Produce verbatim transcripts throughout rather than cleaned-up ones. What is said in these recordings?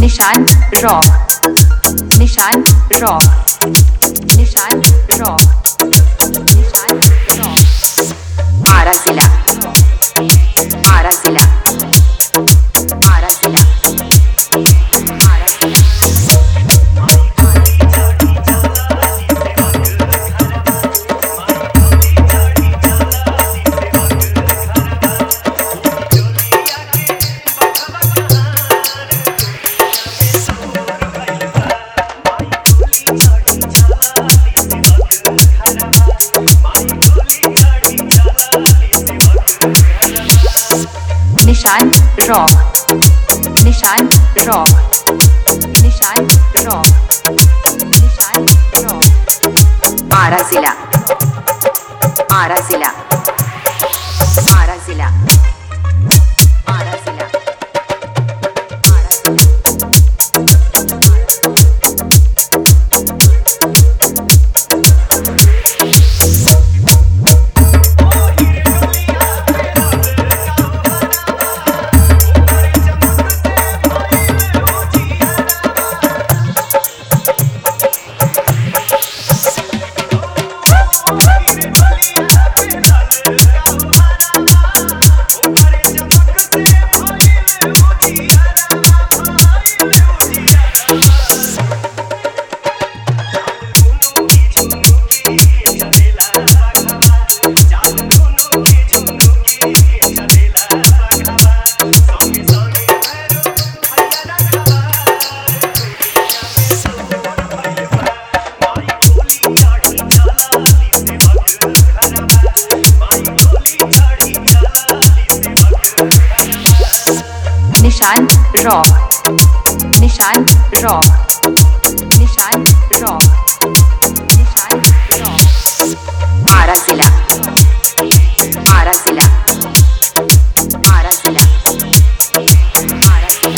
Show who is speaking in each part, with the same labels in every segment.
Speaker 1: निशान रॉक, निशान रॉक, निशान रॉक, निशान रॉक। आरा जिला, आरा जिला, आरा जिला, आरा जिला। निशान रॉक, निशान रॉक, निशान रॉक, निशान रॉक। आरा जिला, आरा जिला, आरा जिला, आरा जिला, आरा जिला। निशान रॉक, निशान रॉक, निशान रॉक, निशान रॉक। आरा जिला, आरा जिला, आरा जिला, आरा जिला।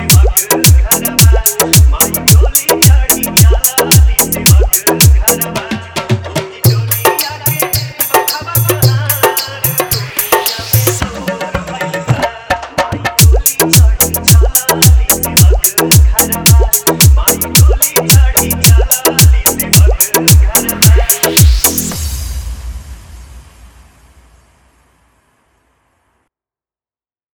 Speaker 2: Bye.